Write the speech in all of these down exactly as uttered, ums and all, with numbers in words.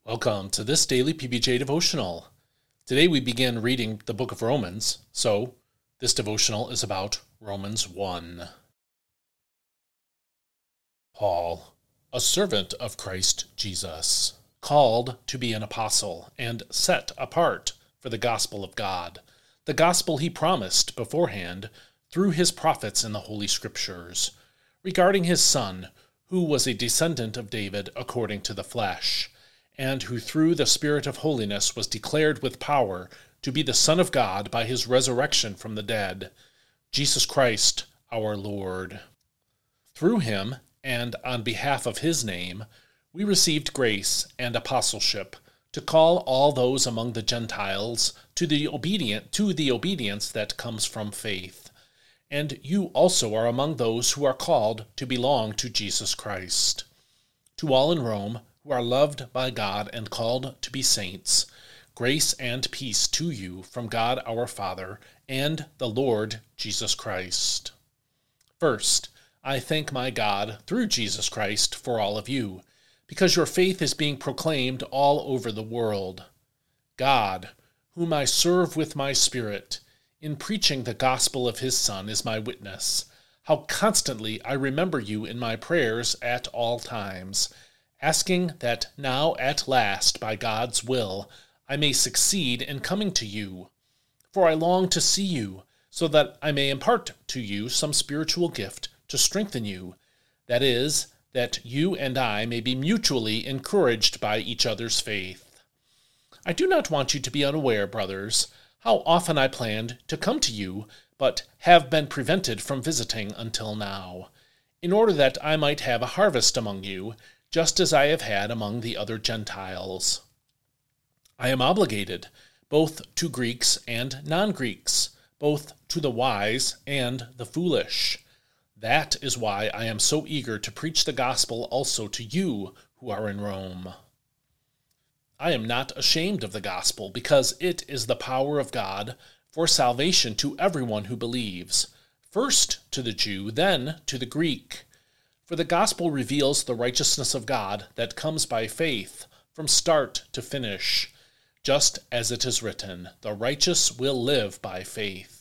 Welcome to this daily P B J devotional. Today we begin reading the book of Romans, so this devotional is about Romans one. Paul, a servant of Christ Jesus, called to be an apostle and set apart for the gospel of God, the gospel he promised beforehand through his prophets in the Holy Scriptures, regarding his Son, who was a descendant of David according to the flesh, and who through the Spirit of holiness was declared with power to be the Son of God by his resurrection from the dead, Jesus Christ our Lord. Through him, and on behalf of his name, we received grace and apostleship to call all those among the Gentiles to the obedient to the obedience that comes from faith. And you also are among those who are called to belong to Jesus Christ. To all in Rome, who are loved by God and called to be saints, grace and peace to you from God our Father and the Lord Jesus Christ. First, I thank my God through Jesus Christ for all of you, because your faith is being proclaimed all over the world. God, whom I serve with my spirit, in preaching the gospel of his Son, is my witness, how constantly I remember you in my prayers at all times, asking that now at last, by God's will, I may succeed in coming to you. For I long to see you, so that I may impart to you some spiritual gift to strengthen you, that is, that you and I may be mutually encouraged by each other's faith. I do not want you to be unaware, brothers, how often I planned to come to you, but have been prevented from visiting until now, in order that I might have a harvest among you, just as I have had among the other Gentiles. I am obligated both to Greeks and non-Greeks, both to the wise and the foolish. That is why I am so eager to preach the gospel also to you who are in Rome. I am not ashamed of the gospel, because it is the power of God for salvation to everyone who believes, first to the Jew, then to the Greek. For the gospel reveals the righteousness of God that comes by faith from start to finish, just as it is written, the righteous will live by faith.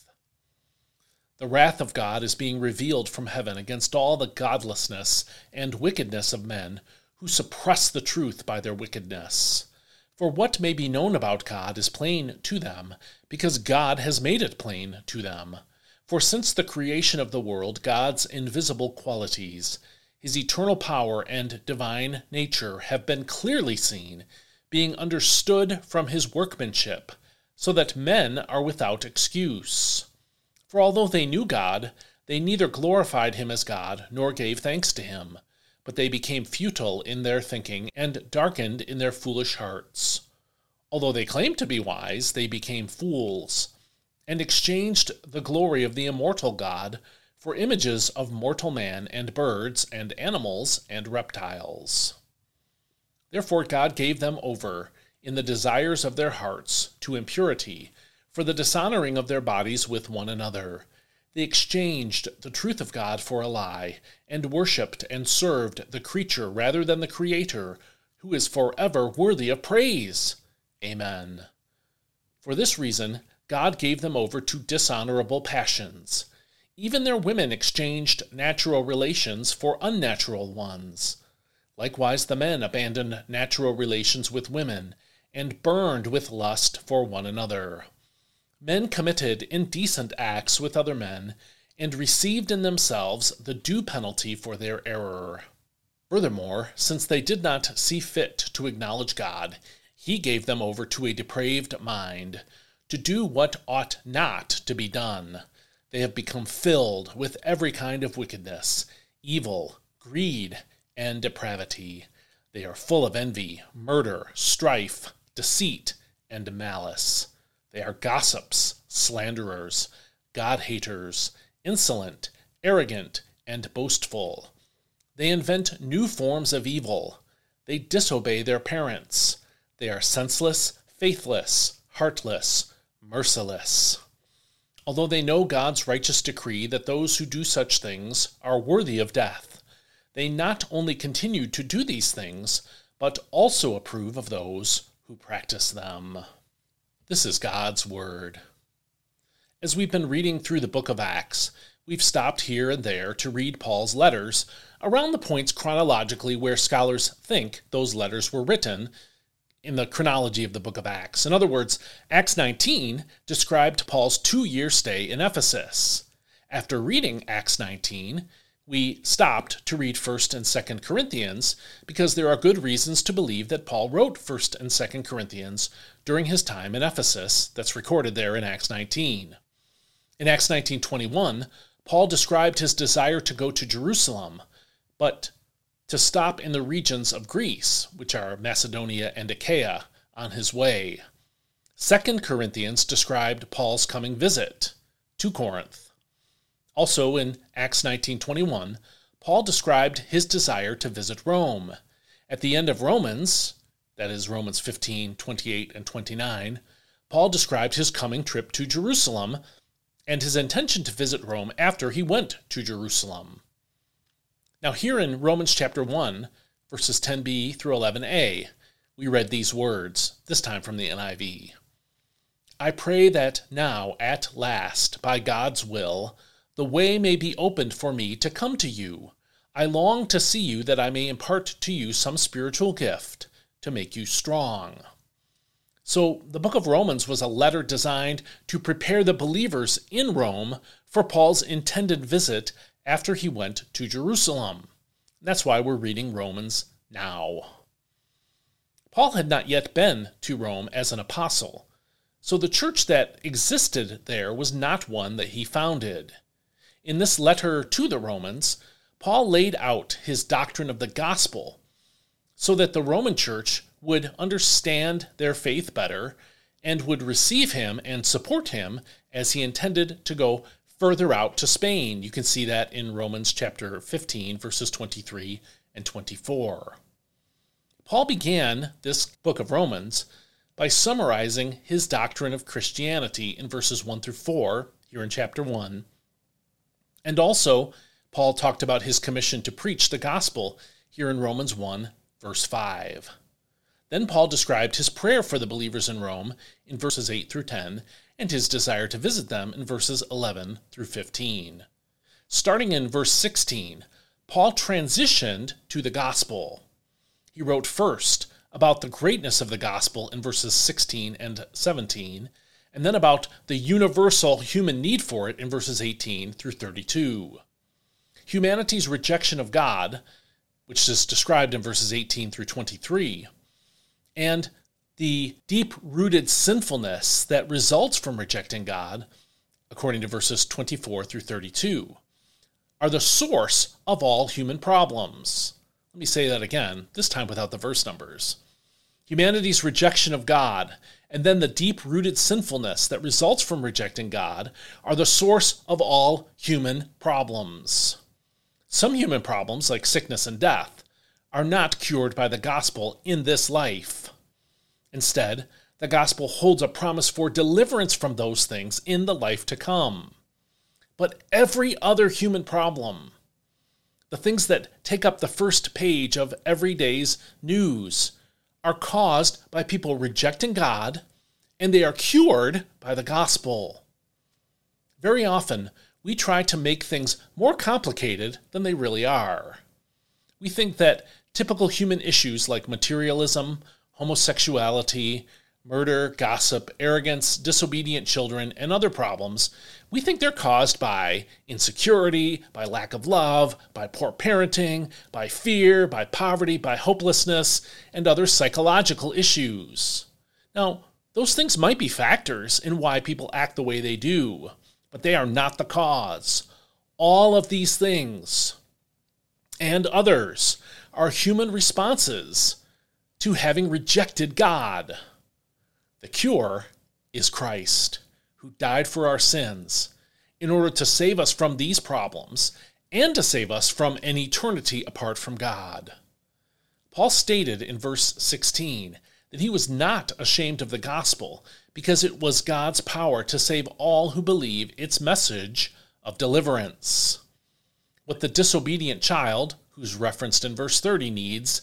The wrath of God is being revealed from heaven against all the godlessness and wickedness of men who suppress the truth by their wickedness. For what may be known about God is plain to them, because God has made it plain to them. For since the creation of the world, God's invisible qualities, his eternal power and divine nature, have been clearly seen, being understood from his workmanship, so that men are without excuse. For although they knew God, they neither glorified him as God nor gave thanks to him, but they became futile in their thinking and darkened in their foolish hearts. Although they claimed to be wise, they became fools, and exchanged the glory of the immortal God for images of mortal man and birds and animals and reptiles. Therefore God gave them over, in the desires of their hearts, to impurity, for the dishonoring of their bodies with one another. They exchanged the truth of God for a lie, and worshipped and served the creature rather than the Creator, who is forever worthy of praise. Amen. For this reason, God gave them over to dishonorable passions. Even their women exchanged natural relations for unnatural ones. Likewise, the men abandoned natural relations with women, and burned with lust for one another. Men committed indecent acts with other men, and received in themselves the due penalty for their error. Furthermore, since they did not see fit to acknowledge God, he gave them over to a depraved mind, to do what ought not to be done. They have become filled with every kind of wickedness, evil, greed, and depravity. They are full of envy, murder, strife, deceit, and malice. They are gossips, slanderers, God-haters, insolent, arrogant, and boastful. They invent new forms of evil. They disobey their parents. They are senseless, faithless, heartless, merciless. Although they know God's righteous decree that those who do such things are worthy of death, they not only continue to do these things, but also approve of those who practice them. This is God's Word. As we've been reading through the book of Acts, we've stopped here and there to read Paul's letters around the points chronologically where scholars think those letters were written in the chronology of the book of Acts. In other words, Acts nineteen described Paul's two-year stay in Ephesus. After reading Acts nineteen, we stopped to read First and Second Corinthians because there are good reasons to believe that Paul wrote First and Second Corinthians during his time in Ephesus. That's recorded there in Acts nineteen. In Acts nineteen twenty-one, Paul described his desire to go to Jerusalem, but to stop in the regions of Greece, which are Macedonia and Achaia, on his way. Second Corinthians described Paul's coming visit to Corinth. Also in Acts nineteen twenty-one, Paul described his desire to visit Rome. At the end of Romans, that is Romans fifteen, twenty-eight, and twenty-nine, Paul described his coming trip to Jerusalem and his intention to visit Rome after he went to Jerusalem. Now here in Romans chapter one, verses ten b through eleven a, we read these words, this time from the N I V. I pray that now, at last, by God's will, the way may be opened for me to come to you. I long to see you that I may impart to you some spiritual gift to make you strong. So the book of Romans was a letter designed to prepare the believers in Rome for Paul's intended visit after he went to Jerusalem. That's why we're reading Romans now. Paul had not yet been to Rome as an apostle, so the church that existed there was not one that he founded. In this letter to the Romans, Paul laid out his doctrine of the gospel so that the Roman church would understand their faith better and would receive him and support him as he intended to go further out to Spain. You can see that in Romans chapter fifteen, verses twenty-three and twenty-four. Paul began this book of Romans by summarizing his doctrine of Christianity in verses one through four, here in chapter one. And also, Paul talked about his commission to preach the gospel here in Romans one, verse five. Then Paul described his prayer for the believers in Rome in verses eight through ten, and his desire to visit them in verses eleven through fifteen. Starting in verse sixteen, Paul transitioned to the gospel. He wrote first about the greatness of the gospel in verses sixteen and seventeen, and then about the universal human need for it in verses eighteen through thirty-two. Humanity's rejection of God, which is described in verses eighteen through twenty-three, and the deep-rooted sinfulness that results from rejecting God, according to verses twenty-four through thirty-two, are the source of all human problems. Let me say that again, this time without the verse numbers. Humanity's rejection of God, and then the deep-rooted sinfulness that results from rejecting God, are the source of all human problems. Some human problems, like sickness and death, are not cured by the gospel in this life. Instead, the gospel holds a promise for deliverance from those things in the life to come. But every other human problem, the things that take up the first page of every day's news, are caused by people rejecting God, and they are cured by the gospel. Very often, we try to make things more complicated than they really are. We think that typical human issues like materialism, homosexuality, murder, gossip, arrogance, disobedient children, and other problems, we think they're caused by insecurity, by lack of love, by poor parenting, by fear, by poverty, by hopelessness, and other psychological issues. Now, those things might be factors in why people act the way they do, but they are not the cause. All of these things and others are human responses to having rejected God. The cure is Christ, who died for our sins in order to save us from these problems and to save us from an eternity apart from God. Paul stated in verse sixteen that he was not ashamed of the gospel because it was God's power to save all who believe its message of deliverance. What the disobedient child, who's referenced in verse thirty, needs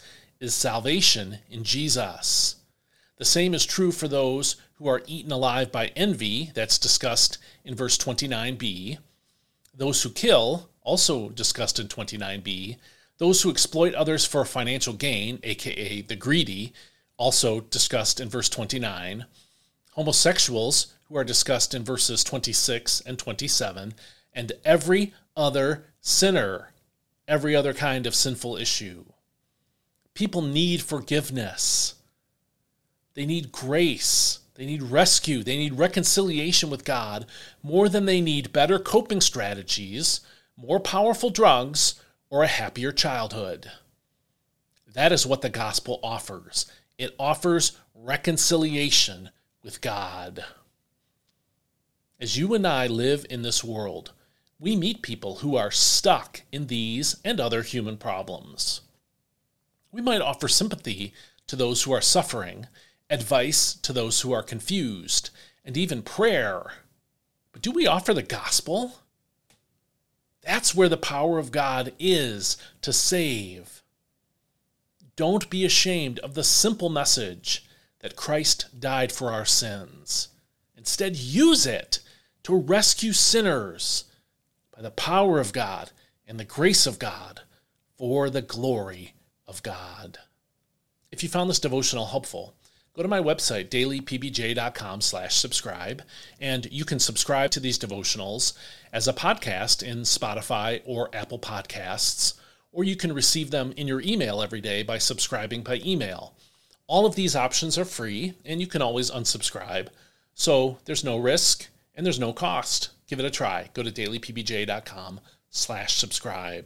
is salvation in Jesus. The same is true for those who are eaten alive by envy, that's discussed in verse twenty-nine b. Those who kill, also discussed in twenty-nine b. Those who exploit others for financial gain, aka the greedy, also discussed in verse twenty-nine. Homosexuals, who are discussed in verses twenty-six and twenty-seven, and every other sinner, every other kind of sinful issue. People need forgiveness. They need grace. They need rescue. They need reconciliation with God more than they need better coping strategies, more powerful drugs, or a happier childhood. That is what the gospel offers. It offers reconciliation with God. As you and I live in this world, we meet people who are stuck in these and other human problems. We might offer sympathy to those who are suffering, advice to those who are confused, and even prayer. But do we offer the gospel? That's where the power of God is to save. Don't be ashamed of the simple message that Christ died for our sins. Instead, use it to rescue sinners by the power of God and the grace of God for the glory of God. If you found this devotional helpful, go to my website, daily p b j dot com slash subscribe, and you can subscribe to these devotionals as a podcast in Spotify or Apple Podcasts, or you can receive them in your email every day by subscribing by email. All of these options are free, and you can always unsubscribe, so there's no risk and there's no cost. Give it a try. Go to daily p b j dot com slash subscribe.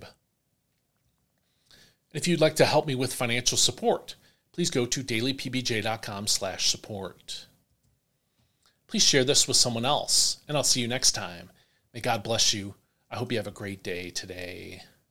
If you'd like to help me with financial support, please go to daily p b j dot com slash support. Please share this with someone else, and I'll see you next time. May God bless you. I hope you have a great day today.